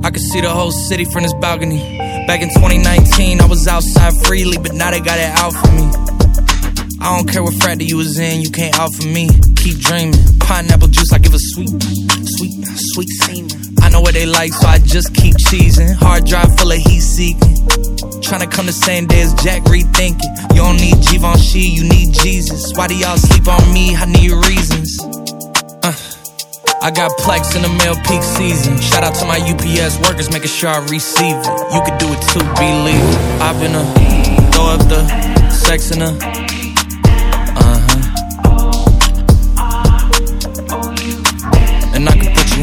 I could see the whole city from this balcony. Back in 2019, I was outside freely, but now they got it out for me. I don't care what frat you was in, you can't out for me. Keep dreaming, pineapple juice, I give a sweet semen. I know what they like, so I just keep cheesing. Hard drive full of heat seeking. Tryna come the same day as Jack, rethinking. You don't need Givenchy, you need Jesus. Why do y'all sleep on me? I need reasons. I got Plex in the mail peak season. Shout out to my UPS workers, making sure I receive it. You could do it too, believe it. I've been throw up the sex in her.